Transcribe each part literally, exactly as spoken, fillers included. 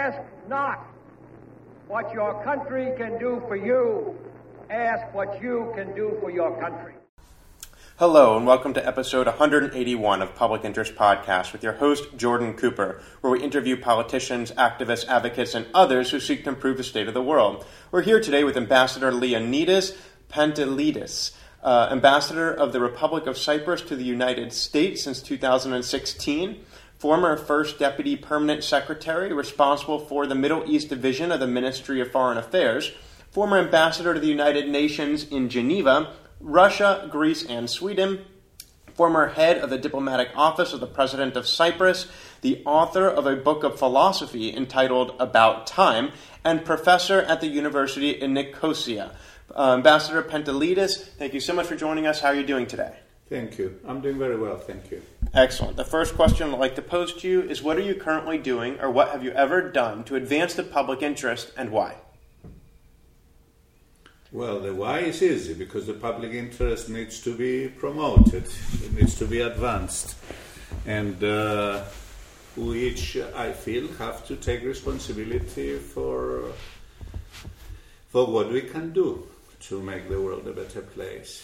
Ask not what your country can do for you. Ask what you can do for your country. Hello, and welcome to episode one eighty-one of Public Interest Podcast with your host, Jordan Cooper, where we interview politicians, activists, advocates, and others who seek to improve the state of the world. We're here today with Ambassador Leonidas Pantelidis, uh, Ambassador of the Republic of Cyprus to the United States since two thousand sixteen, former First Deputy Permanent Secretary responsible for the Middle East Division of the Ministry of Foreign Affairs, former Ambassador to the United Nations in Geneva, Russia, Greece, and Sweden, former head of the Diplomatic Office of the President of Cyprus, the author of a book of philosophy entitled About Time, and professor at the University in Nicosia. Uh, Ambassador Pantelidis, thank you so much for joining us. How are you doing today? Thank you. I'm doing very well, thank you. Excellent. The first question I'd like to pose to you is, what are you currently doing, or what have you ever done to advance the public interest, and why? Well, the why is easy, because the public interest needs to be promoted, it needs to be advanced. And uh, we each, I feel, have to take responsibility for, for what we can do to make the world a better place.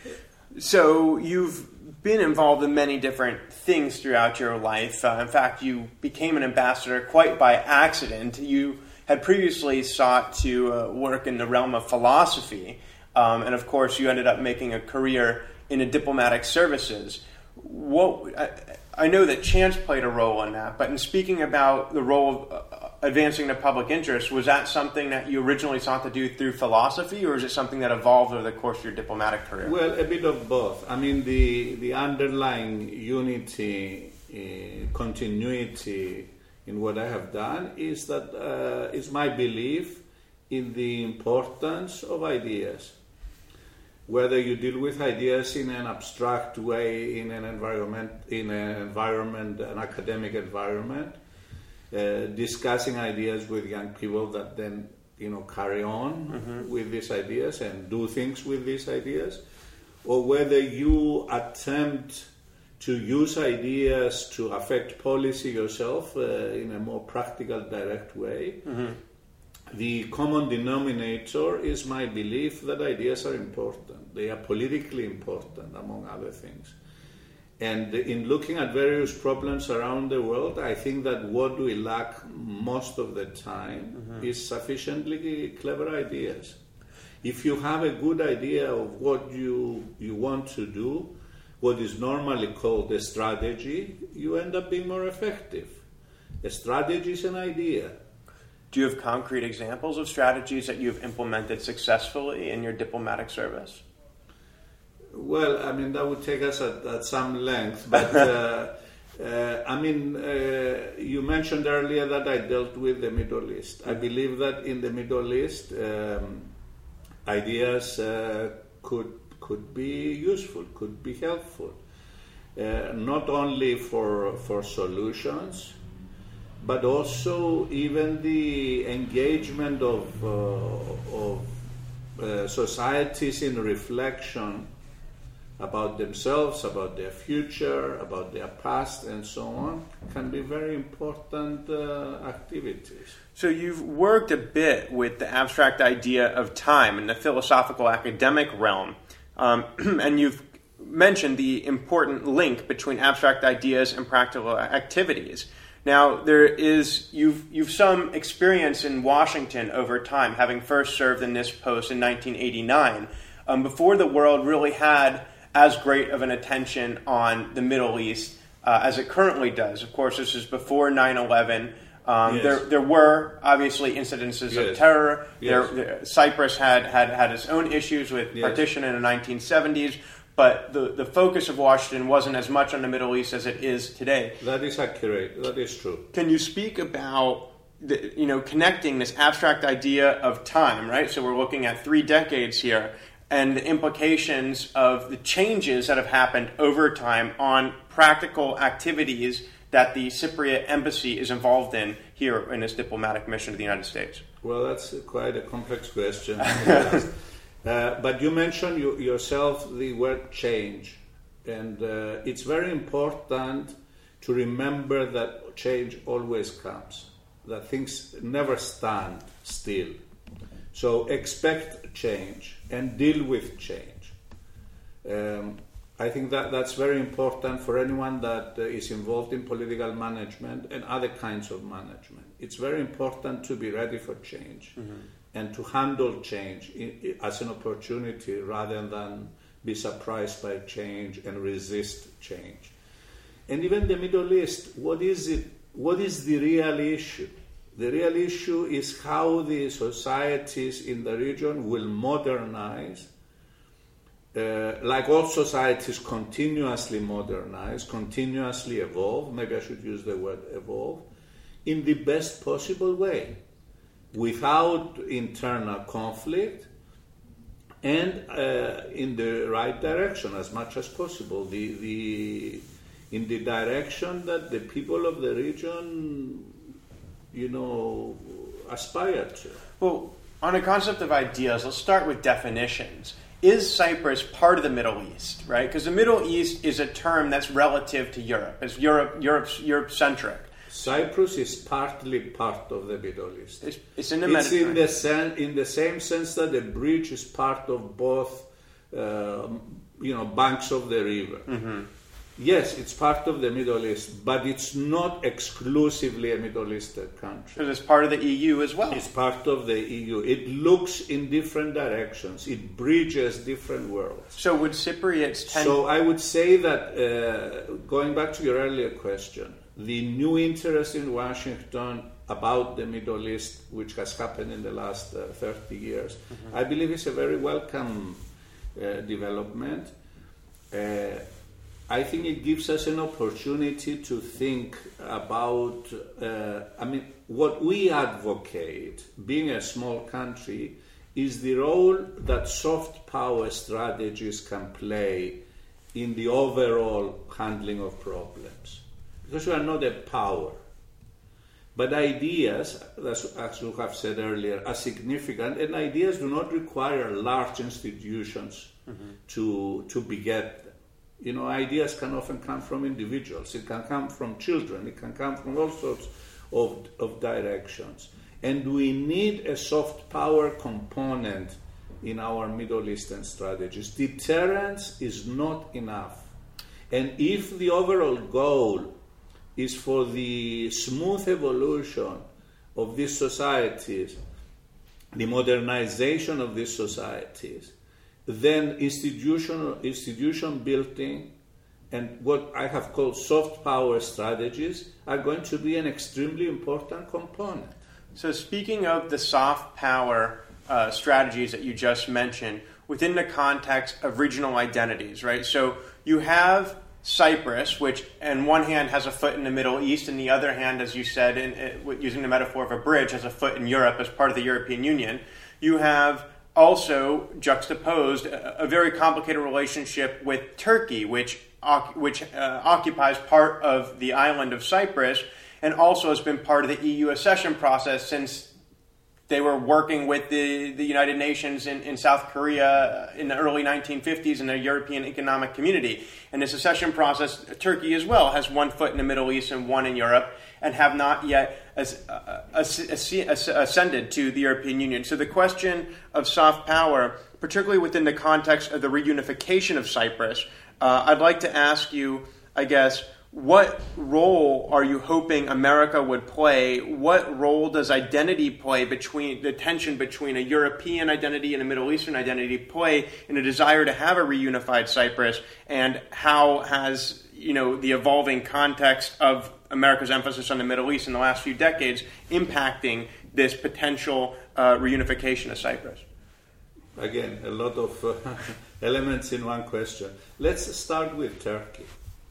So you've been involved in many different things throughout your life. Uh, in fact, you became an ambassador quite by accident. You had previously sought to uh, work in the realm of philosophy, um, and of course you ended up making a career in the diplomatic services. What I, I know that chance played a role in that, but in speaking about the role of uh, advancing the public interest, was that something that you originally sought to do through philosophy, or is it something that evolved over the course of your diplomatic career? Well, a bit of both. I mean, the, the underlying unity, uh, continuity in what I have done is that uh, is my belief in the importance of ideas. Whether you deal with ideas in an abstract way, in an environment, in an environment, an academic environment, uh, discussing ideas with young people that then, you know, carry on mm-hmm. with these ideas and do things with these ideas, or whether you attempt to use ideas to affect policy yourself uh, in a more practical, direct way. Mm-hmm. The common denominator is my belief that ideas are important. They are politically important, among other things. And in looking at various problems around the world, I think that what we lack most of the time mm-hmm. is sufficiently clever ideas. If you have a good idea of what you, you want to do, what is normally called a strategy, you end up being more effective. A strategy is an idea. Do you have concrete examples of strategies that you've implemented successfully in your diplomatic service? Well, I mean, that would take us at, at some length, but uh, uh, I mean, uh, you mentioned earlier that I dealt with the Middle East. I believe that in the Middle East, um, ideas uh, could could be useful, could be helpful, uh, not only for for solutions, but also even the engagement of uh, of uh, societies in reflection about themselves, about their future, about their past, and so on, can be very important uh, activities. So you've worked a bit with the abstract idea of time in the philosophical academic realm. Um, and you've mentioned the important link between abstract ideas and practical activities. Now, there is you've you've some experience in Washington over time, having first served in this post in nineteen eighty-nine, um, before the world really had as great of an attention on the Middle East uh, as it currently does. Of course, this is before nine eleven. Um, yes. There, there were obviously incidences yes. of terror. Yes. There, there, Cyprus had, had had its own issues with yes. partition in the nineteen seventies, but the, the focus of Washington wasn't as much on the Middle East as it is today. That is accurate. That is true. Can you speak about the, you know, connecting this abstract idea of time, right? So we're looking at three decades here, and the implications of the changes that have happened over time on practical activities that the Cypriot embassy is involved in here in its diplomatic mission to the United States? Well, that's quite a complex question. uh, but you mentioned you, yourself the word change. And uh, it's very important to remember that change always comes. that things never stand still. So expect change and deal with change. Um, I think that that's very important for anyone that uh, is involved in political management and other kinds of management. It's very important to be ready for change mm-hmm. and to handle change in, in, as an opportunity rather than be surprised by change and resist change. And even the Middle East, what is it? What is the real issue? The real issue is how the societies in the region will modernize. Uh, like all societies continuously modernize, continuously evolve, maybe I should use the word evolve, in the best possible way, without internal conflict, and uh, in the right direction as much as possible, the, the, in the direction that the people of the region, you know, aspire to. Well, on a concept of ideas, let's start with definitions. Is Cyprus part of the Middle East, right? Because the Middle East is a term that's relative to Europe. It's Europe, Europe's Europe-centric. Cyprus is partly part of the Middle East. It's, it's in the it's Mediterranean. In the, sen- in the same sense that the bridge is part of both, uh, you know, banks of the river. Mm-hmm. Yes, it's part of the Middle East, but it's not exclusively a Middle Eastern country. Because it's part of the E U as well. It's part of the E U. It looks in different directions. It bridges different worlds. So would Cypriots tend... So I would say that, uh, going back to your earlier question, the new interest in Washington about the Middle East, which has happened in the last uh, thirty years, mm-hmm. I believe is a very welcome uh, development. Uh, I think it gives us an opportunity to think about, uh, I mean, what we advocate, being a small country, is the role that soft power strategies can play in the overall handling of problems. Because we are not a power. But ideas, as, as you have said earlier, are significant, and ideas do not require large institutions mm-hmm. to, to beget them. You know, ideas can often come from individuals. It can come from children. It can come from all sorts of, of directions. And we need a soft power component in our Middle Eastern strategies. Deterrence is not enough. And if the overall goal is for the smooth evolution of these societies, the modernization of these societies, then institutional institution building and what I have called soft power strategies are going to be an extremely important component. So speaking of the soft power uh, strategies that you just mentioned, within the context of regional identities, right? So you have Cyprus, which on one hand has a foot in the Middle East, and the other hand, as you said, in, in, using the metaphor of a bridge, has a foot in Europe as part of the European Union. You have also juxtaposed a, a very complicated relationship with Turkey, which which uh, occupies part of the island of Cyprus, and also has been part of the E U accession process since they were working with the, the United Nations in, in South Korea in the early nineteen fifties in the European Economic Community. And this accession process, Turkey as well, has one foot in the Middle East and one in Europe, and have not yet as, uh, as, as, ascended to the European Union. So the question of soft power, particularly within the context of the reunification of Cyprus, uh, I'd like to ask you, I guess, what role are you hoping America would play? What role does identity play between the tension between a European identity and a Middle Eastern identity play in a desire to have a reunified Cyprus? And how has, you know, the evolving context of America's emphasis on the Middle East in the last few decades impacting this potential uh, reunification of Cyprus? Again, a lot of uh, elements in one question. Let's start with Turkey.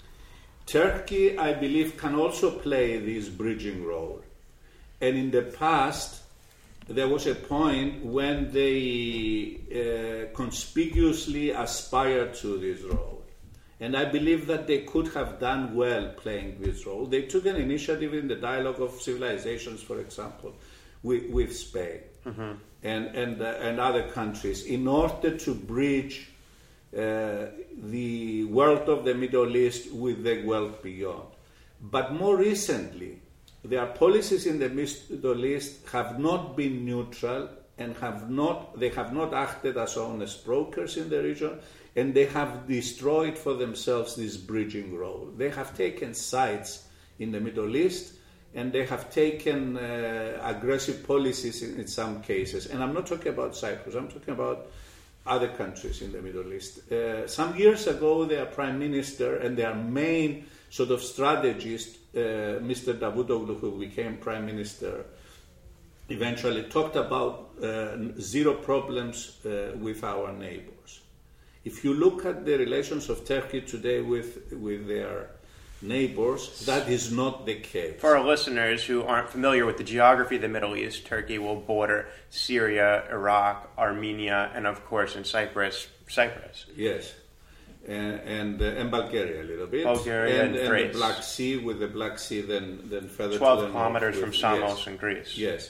Turkey, I believe, can also play this bridging role. And in the past, there was a point when they uh, conspicuously aspired to this role. And I believe that they could have done well playing this role. They took an initiative in the Dialogue of Civilizations, for example, with, with Spain mm-hmm. and, and, uh, and other countries in order to bridge Uh, the world of the Middle East with the world beyond. But more recently, their policies in the Middle East have not been neutral and have not they have not acted as honest brokers in the region, and they have destroyed for themselves this bridging role. They have taken sides in the Middle East, and they have taken uh, aggressive policies in, in some cases. And I'm not talking about Cyprus, I'm talking about other countries in the Middle East. Uh, some years ago, their prime minister and their main sort of strategist, uh, Mister Davutoglu, who became prime minister, eventually talked about uh, zero problems uh, with our neighbors. If you look at the relations of Turkey today with, with their neighbors, that is not the case. For our listeners who aren't familiar with the geography of the Middle East, Turkey will border Syria, Iraq, Armenia, and of course in Cyprus, Cyprus. Yes, and and, uh, and Bulgaria a little bit. Bulgaria and, and, and and the Black Sea, with the Black Sea then, then further twelve to the kilometers north from with, Samos yes, in Greece. Yes,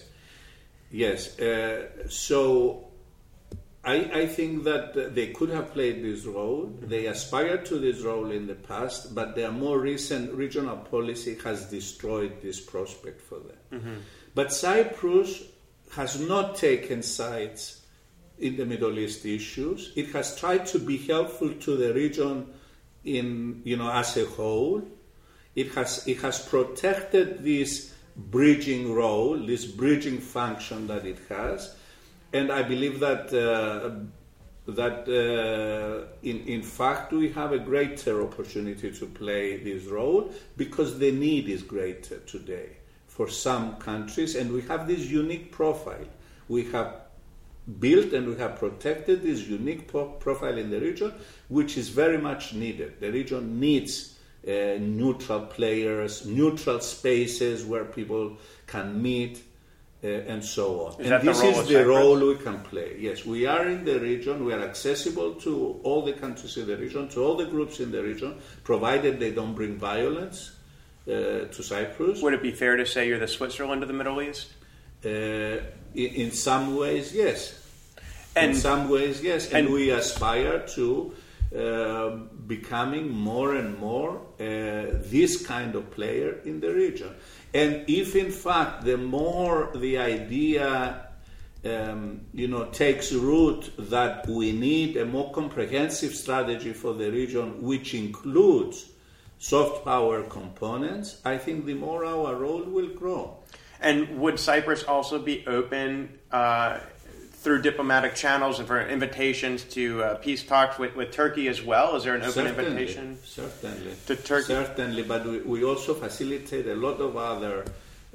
yes. Uh, so I, I think that they could have played this role. They aspired to this role in the past, but their more recent regional policy has destroyed this prospect for them. Mm-hmm. But Cyprus has not taken sides in the Middle East issues. It has tried to be helpful to the region in, you know, as a whole. It has it has protected this bridging role, this bridging function that it has. And I believe that uh, that uh, in in fact we have a greater opportunity to play this role because the need is greater today for some countries, and we have this unique profile. We have built and we have protected this unique pro- profile in the region, which is very much needed. The region needs uh, neutral players, neutral spaces where people can meet. Uh, and so on. Is and that this the role is of the Cyprus? role we can play. Yes, we are in the region, we are accessible to all the countries in the region, to all the groups in the region, provided they don't bring violence uh, to Cyprus. Would it be fair to say you're the Switzerland of the Middle East? Uh, in, in some ways, yes. And, in some ways, yes. And, and we aspire to uh, becoming more and more uh, this kind of player in the region. And if, in fact, the more the idea, um, you know, takes root that we need a more comprehensive strategy for the region, which includes soft power components, I think the more our role will grow. And would Cyprus also be open uh, through diplomatic channels and for invitations to uh, peace talks with, with Turkey as well? Is there an open certainly, invitation certainly. to Turkey? Certainly, but we, we also facilitate a lot of other,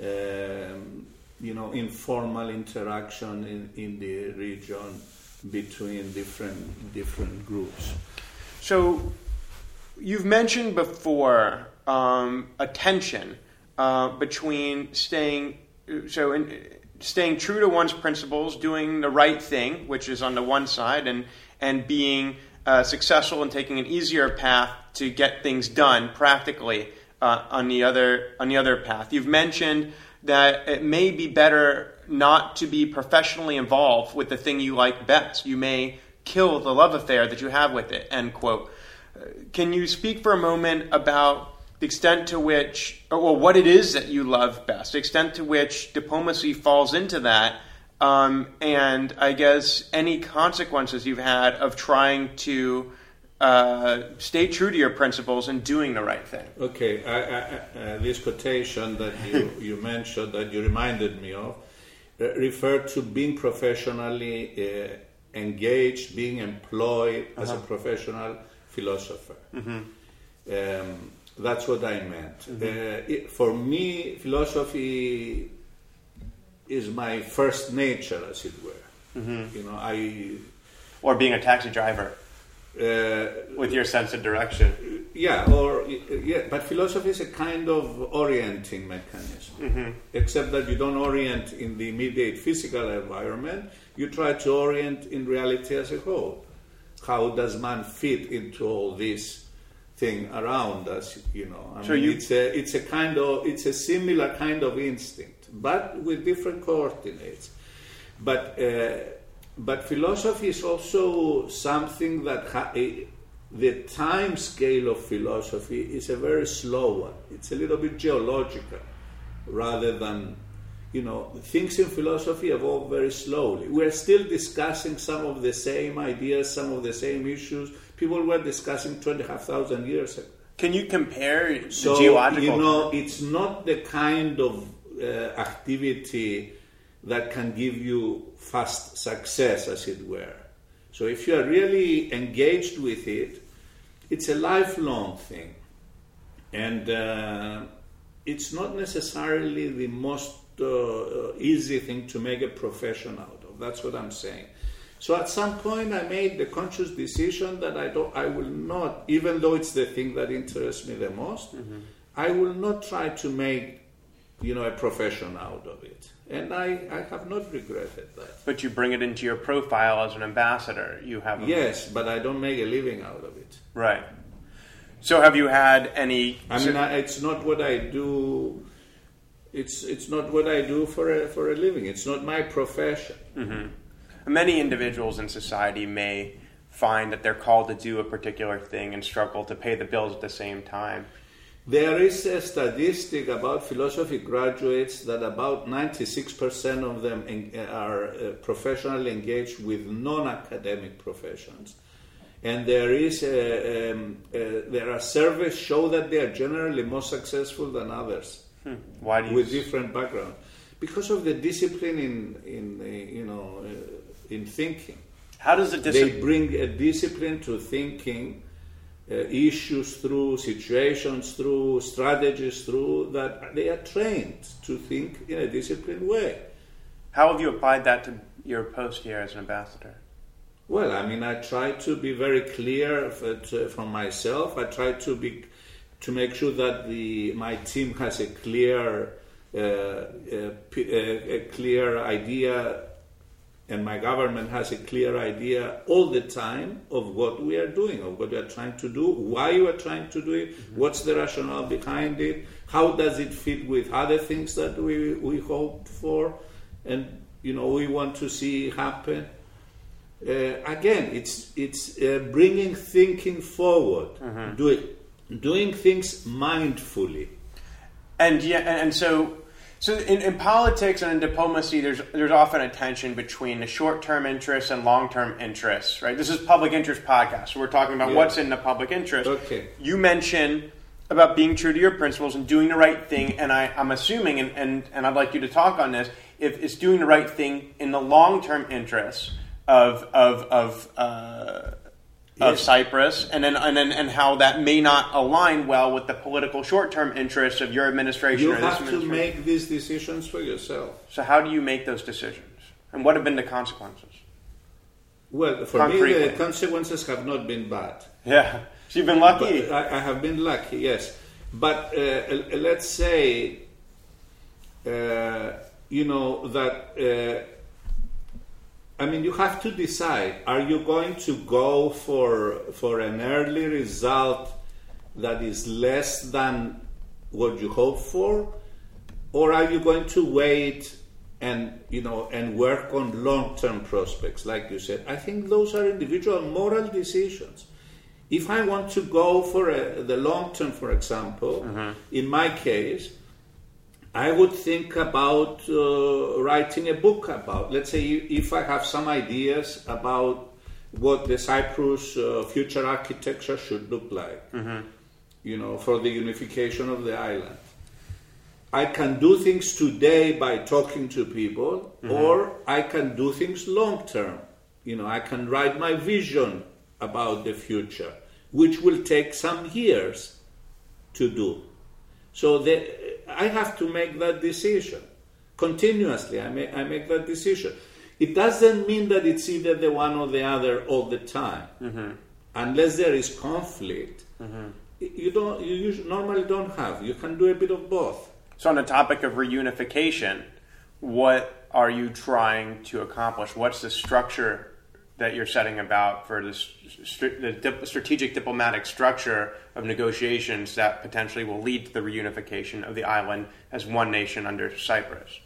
um, you know, informal interaction in, in the region between different different groups. So, you've mentioned before um, a tension uh, between staying so in. staying true to one's principles, doing the right thing, which is on the one side, and and being uh, successful and taking an easier path to get things done practically uh, on the other on the other path. You've mentioned that it may be better not to be professionally involved with the thing you like best. You may kill the love affair that you have with it, end quote. Uh, can you speak for a moment about the extent to which, or well, what it is that you love best, the extent to which diplomacy falls into that, um, and I guess any consequences you've had of trying to uh, stay true to your principles and doing the right thing? Okay, I, I, uh, this quotation that you, you mentioned, that you reminded me of, uh, referred to being professionally uh, engaged, being employed uh-huh. as a professional philosopher. Mm-hmm. Um, That's what I meant. Mm-hmm. Uh, it, for me, philosophy is my first nature, as it were. Mm-hmm. You know, I or being a taxi driver uh, with your sense of direction. Yeah, or yeah, but philosophy is a kind of orienting mechanism. Mm-hmm. Except that you don't orient in the immediate physical environment. You try to orient in reality as a whole. How does man fit into all this thing around us, you know? I so mean, you... it's a it's a kind of it's a similar kind of instinct, but with different coordinates. But uh, but philosophy is also something that ha- a, the time scale of philosophy is a very slow one. It's a little bit geological. rather than, you know, things in philosophy evolve very slowly. We're still discussing some of the same ideas, some of the same issues people were discussing two and a half thousand years ago. Can you compare the so, geological... you know, it's not the kind of uh, activity that can give you fast success, as it were. So if you are really engaged with it, it's a lifelong thing. And uh, it's not necessarily the most uh, easy thing to make a profession out of. That's what I'm saying. So at some point I made the conscious decision that I don't, I will not, even though it's the thing that interests me the most, mm-hmm. I will not try to make, you know, a profession out of it. And I, I have not regretted that. But you bring it into your profile as an ambassador. You have a... Yes, but I don't make a living out of it. Right. So have you had any... I mean, I, it's not what I do... It's it's not what I do for a, for a living. It's not my profession. Mm-hmm. Many individuals in society may find that they're called to do a particular thing and struggle to pay the bills at the same time. There is a statistic about philosophy graduates that about ninety-six percent of them are uh, professionally engaged with non-academic professions. And there is a, um, uh, there are surveys show that they are generally more successful than others. Hmm. Why do you with different backgrounds? Because of the discipline in, in uh, you know, uh, in thinking. How does the discipline... They bring a discipline to thinking, uh, issues through, situations through, strategies through, that they are trained to think in a disciplined way. How have you applied that to your post here as an ambassador? Well, I mean, I try to be very clear from myself. I try to be to make sure that the my team has a clear uh, a, a clear idea, and my government has a clear idea all the time of what we are doing, of what we are trying to do, why we are trying to do it, mm-hmm. what's the rationale behind it, how does it fit with other things that we we hope for, and you know we want to see happen. Uh, again, it's it's uh, bringing thinking forward, mm-hmm. doing doing things mindfully, and yeah, and so so in, in politics and in diplomacy, there's there's often a tension between the short-term interests and long-term interests, right? This is Public Interest Podcast, so we're talking about yeah. what's in the public interest. Okay, you mentioned about being true to your principles and doing the right thing, and I, I'm assuming, and, and and I'd like you to talk on this, if it's doing the right thing in the long-term interests of of of uh, of yes. Cyprus, and then and then and how that may not align well with the political short-term interests of your administration. You or this have to make these decisions for yourself. So how do you make those decisions, and what have been the consequences? Well, for Concretely. me, the consequences have not been bad. Yeah, so you've been lucky. But I, I have been lucky, yes. But uh, let's say, uh, you know that. Uh, I mean, you have to decide, are you going to go for for an early result that is less than what you hope for, or are you going to wait and, you know, and work on long-term prospects, like you said? I think those are individual moral decisions. If I want to go for a, the long term, for example, mm-hmm. in my case, I would think about uh, writing a book about, let's say, if I have some ideas about what the Cyprus uh, future architecture should look like, mm-hmm. you know, for the unification of the island. I can do things today by talking to people, mm-hmm. or I can do things long term. You know, I can write my vision about the future, which will take some years to do. So the, I have to make that decision. Continuously, I make, I make that decision. It doesn't mean that it's either the one or the other all the time. Mm-hmm. Unless there is conflict, mm-hmm. you don't. You usually, normally don't have. You can do a bit of both. So on the topic of reunification, what are you trying to accomplish? What's the structure that you're setting about for this, the dip, strategic diplomatic structure of negotiations that potentially will lead to the reunification of the island as one nation under Cyprus?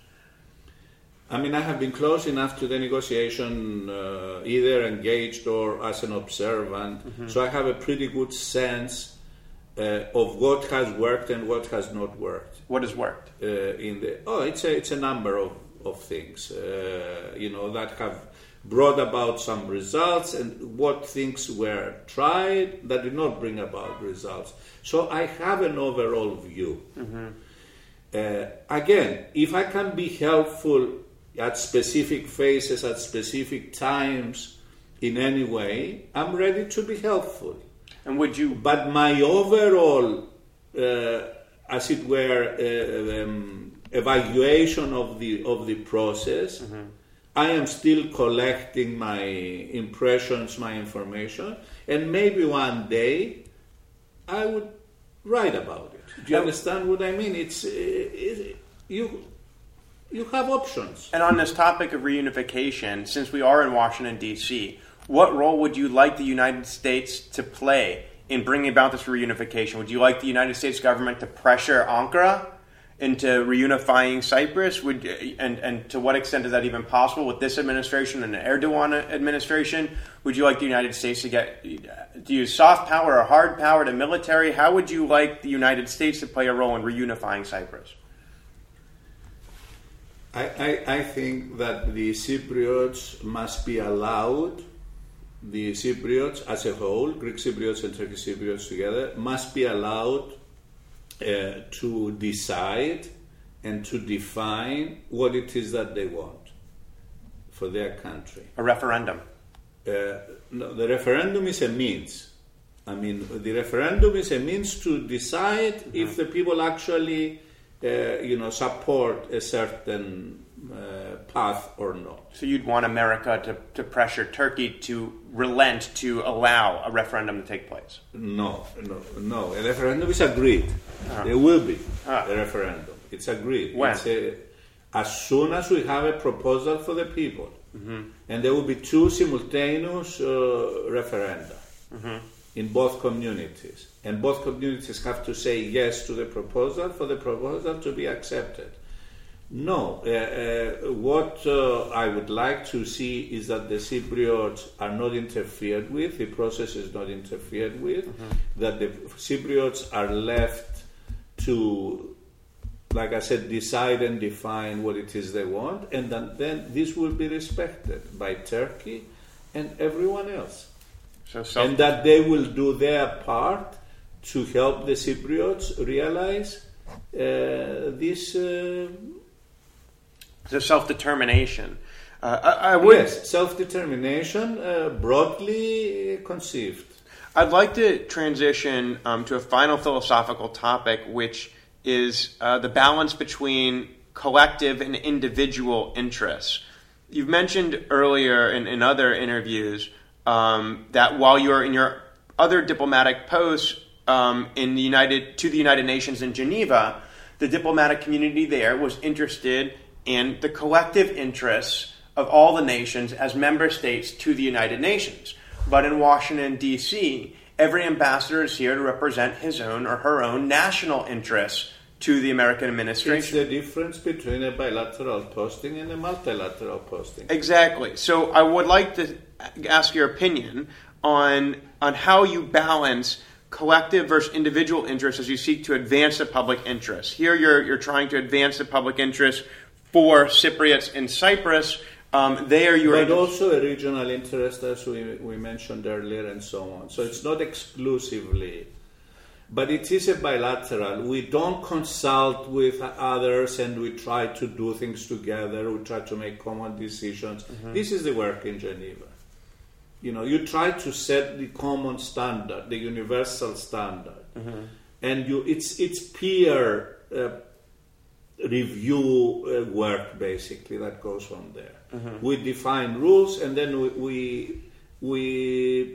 I mean, I have been close enough to the negotiation, uh, either engaged or as an observant, mm-hmm. so I have a pretty good sense uh, uh, of what has worked and what has not worked. What has worked? Uh, in the oh, it's a it's a number of of things, uh, you know, that have brought about some results, and what things were tried that did not bring about results. So I have an overall view. Mm-hmm. Uh, again, if I can be helpful at specific phases, at specific times, in any way, I'm ready to be helpful. And would you? But my overall, uh, as it were, uh, um, evaluation of the of the process, mm-hmm. I am still collecting my impressions, my information, and maybe one day I would write about it. Do you understand what I mean? It's it, you. You have options. And on this topic of reunification, since we are in Washington, D C, what role would you like the United States to play in bringing about this reunification? Would you like the United States government to pressure Ankara into reunifying Cyprus? Would and, and to what extent is that even possible with this administration and the Erdogan administration? Would you like the United States to get to use soft power or hard power to military? How would you like the United States to play a role in reunifying Cyprus? I, I, I think that the Cypriots must be allowed, the Cypriots as a whole, Greek Cypriots and Turkish Cypriots together, must be allowed uh, to decide and to define what it is that they want for their country. A referendum. Uh, no, the referendum is a means. I mean, the referendum is a means to decide mm-hmm. if the people actually Uh, you know, support a certain uh, path or not. So you'd want America to, to pressure Turkey to relent to allow a referendum to take place? No, no, no. A referendum is agreed. Uh-huh. There will be uh-huh. a referendum. It's agreed. When? It's a, as soon as we have a proposal for the people. Mm-hmm. And there will be two simultaneous uh, referenda. Mm-hmm. In both communities. And both communities have to say yes to the proposal for the proposal to be accepted. No, uh, uh, what uh, I would like to see is that the Cypriots are not interfered with, the process is not interfered with, mm-hmm. that the Cypriots are left to, like I said, decide and define what it is they want, and that then this will be respected by Turkey and everyone else. So self- and that they will do their part to help the Cypriots realize uh, this. Uh, so self-determination. Uh, I, I would, yes, self-determination, uh, broadly conceived. I'd like to transition um, to a final philosophical topic, which is uh, the balance between collective and individual interests. You've mentioned earlier in, in other interviews Um, that while you're in your other diplomatic posts um, in the United to the United Nations in Geneva, the diplomatic community there was interested in the collective interests of all the nations as member states to the United Nations. But in Washington, D C, every ambassador is here to represent his own or her own national interests to the American administration. It's the difference between a bilateral posting and a multilateral posting. Exactly. So I would like to ask your opinion on on how you balance collective versus individual interests as you seek to advance the public interest. Here you're you're trying to advance the public interest for Cypriots in Cyprus. Um, there you are... But also a regional interest, as we, we mentioned earlier, and so on. So it's not exclusively... But it is a bilateral. We don't consult with others and we try to do things together. We try to make common decisions. Mm-hmm. This is the work in Geneva. You know, you try to set the common standard, the universal standard. Mm-hmm. And you, it's, it's peer uh, review uh, work, basically, that goes on there. Mm-hmm. We define rules and then we, we, we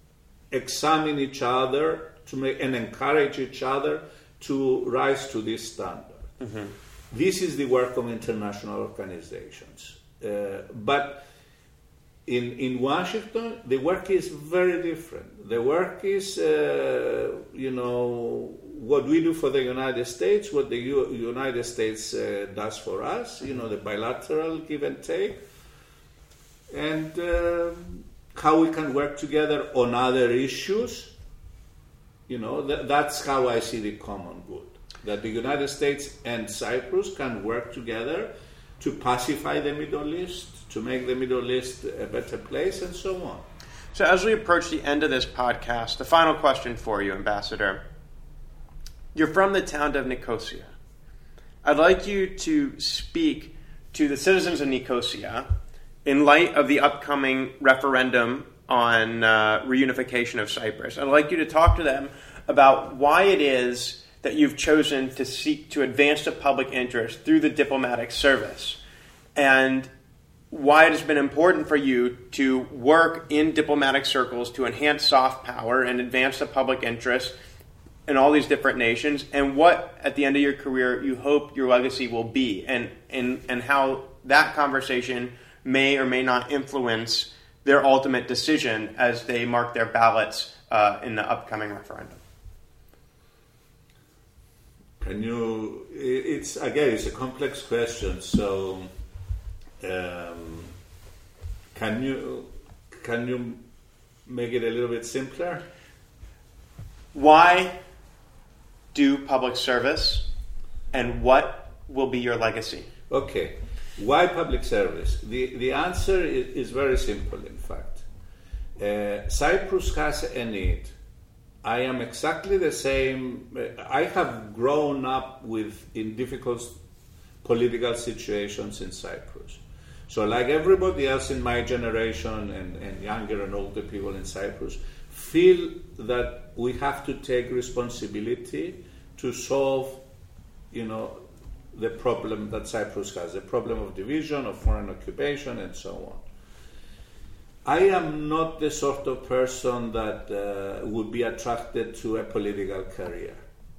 examine each other to make and encourage each other to rise to this standard. Mm-hmm. This is the work of international organizations. Uh, but in in Washington, the work is very different. The work is, uh, you know, what we do for the United States, what the U- United States uh, does for us, you know, the bilateral give and take, and uh, how we can work together on other issues. You know, th- that's how I see the common good. That the United States and Cyprus can work together to pacify the Middle East, to make the Middle East a better place, and so on. So as we approach the end of this podcast, the final question for you, Ambassador. You're from the town of Nicosia. I'd like you to speak to the citizens of Nicosia in light of the upcoming referendum on uh, reunification of Cyprus. I'd like you to talk to them about why it is that you've chosen to seek to advance the public interest through the diplomatic service, and why it has been important for you to work in diplomatic circles to enhance soft power and advance the public interest in all these different nations, and what, at the end of your career, you hope your legacy will be, and, and, and how that conversation may or may not influence their ultimate decision as they mark their ballots uh, in the upcoming referendum. Can you, it's, again, it's a complex question, so um, can you, can you make it a little bit simpler? Why do public service, and what will be your legacy? Okay. Why public service? The, the answer is, is very simple, in fact. Uh, Cyprus has a need. I am exactly the same. I have grown up with in difficult political situations in Cyprus. So like everybody else in my generation and, and younger and older people in Cyprus, feel that we have to take responsibility to solve, you know, the problem that Cyprus has, the problem of division, of foreign occupation, and so on. I am not the sort of person that uh, would be attracted to a political career.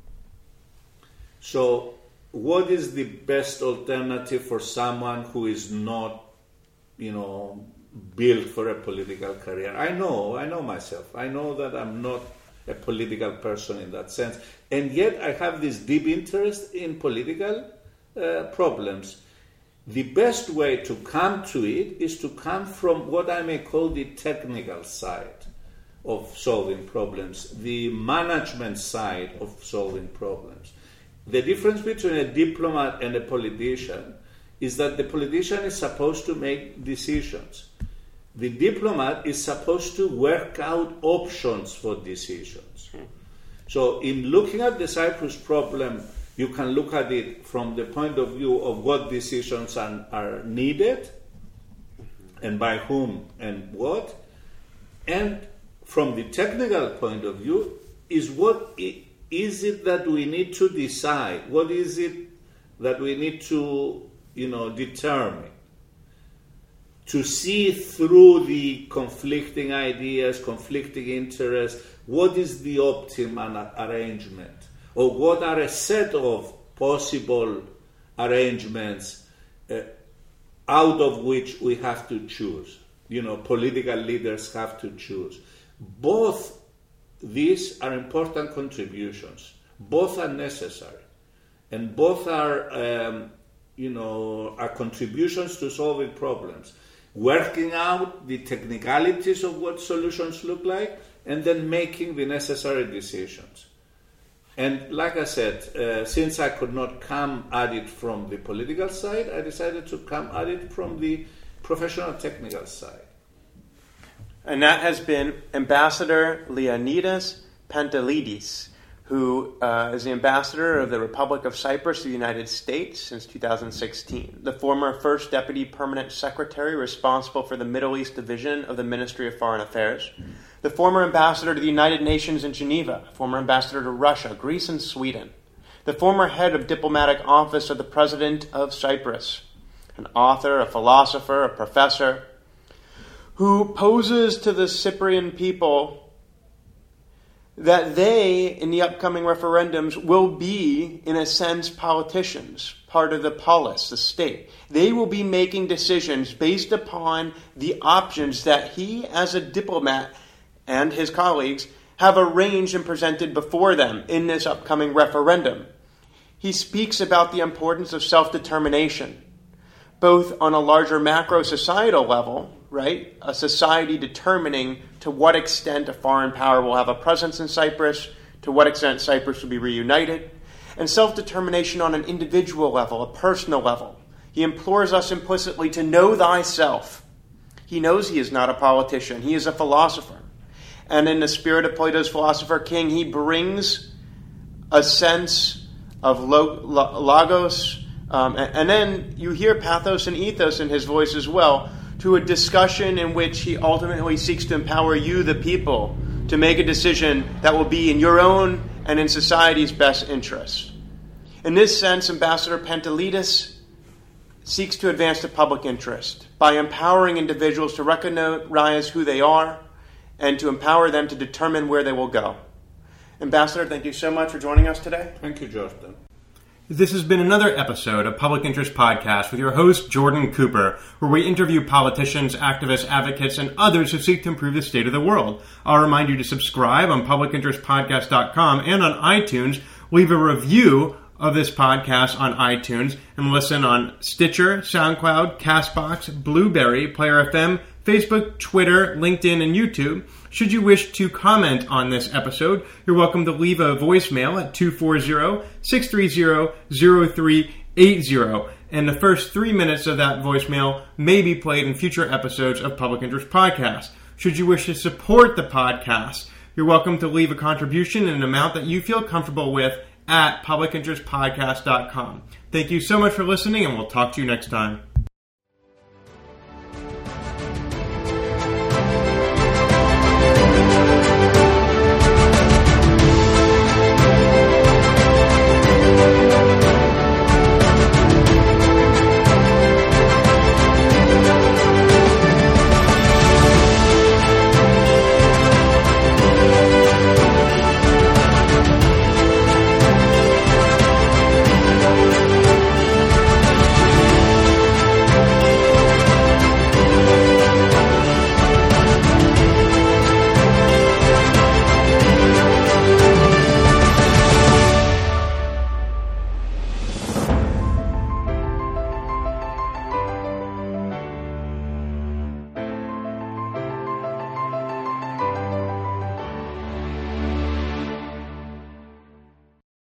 So, what is the best alternative for someone who is not, you know, built for a political career? I know, I know myself. I know that I'm not a political person in that sense. And yet I have this deep interest in political uh, problems. The best way to come to it is to come from what I may call the technical side of solving problems, the management side of solving problems. The difference between a diplomat and a politician is that the politician is supposed to make decisions. The diplomat is supposed to work out options for decisions. So in looking at the Cyprus problem, you can look at it from the point of view of what decisions are, are needed and by whom and what. And from the technical point of view, is what is it that we need to decide? What is it that we need to, you know, determine? To see through the conflicting ideas, conflicting interests, what is the optimal arrangement? Or what are a set of possible arrangements uh, out of which we have to choose? You know, political leaders have to choose. Both these are important contributions. Both are necessary. And both are, um, you know, are contributions to solving problems. Working out the technicalities of what solutions look like, and then making the necessary decisions. And like I said, uh, since I could not come at it from the political side, I decided to come at it from the professional technical side. And that has been Ambassador Leonidas Pantelidis, who uh, is the ambassador of the Republic of Cyprus to the United States since two thousand sixteen, the former First Deputy Permanent Secretary responsible for the Middle East Division of the Ministry of Foreign Affairs, the former ambassador to the United Nations in Geneva, former ambassador to Russia, Greece, and Sweden, the former head of diplomatic office of the President of Cyprus, an author, a philosopher, a professor, who poses to the Cypriot people that they, in the upcoming referendums, will be, in a sense, politicians, part of the polis, the state. They will be making decisions based upon the options that he, as a diplomat, and his colleagues, have arranged and presented before them in this upcoming referendum. He speaks about the importance of self-determination, both on a larger macro-societal level, right? A society determining to what extent a foreign power will have a presence in Cyprus, to what extent Cyprus will be reunited, and self-determination on an individual level, a personal level. He implores us implicitly to know thyself. He knows he is not a politician. He is a philosopher. And in the spirit of Plato's philosopher king, he brings a sense of lo- lo- logos, um, and, and then you hear pathos and ethos in his voice as well, to a discussion in which he ultimately seeks to empower you, the people, to make a decision that will be in your own and in society's best interest. In this sense, Ambassador Pantelides seeks to advance the public interest by empowering individuals to recognize who they are and to empower them to determine where they will go. Ambassador, thank you so much for joining us today. Thank you, Jordan. This has been another episode of Public Interest Podcast with your host, Jordan Cooper, where we interview politicians, activists, advocates, and others who seek to improve the state of the world. I'll remind you to subscribe on public interest podcast dot com and on iTunes. Leave a review of this podcast on iTunes and listen on Stitcher, SoundCloud, CastBox, Blueberry, Player F M, Facebook, Twitter, LinkedIn, and YouTube. Should you wish to comment on this episode, you're welcome to leave a voicemail at two four zero, six three zero, zero three eight zero. And the first three minutes of that voicemail may be played in future episodes of Public Interest Podcast. Should you wish to support the podcast, you're welcome to leave a contribution in an amount that you feel comfortable with at public interest podcast dot com. Thank you so much for listening, and we'll talk to you next time.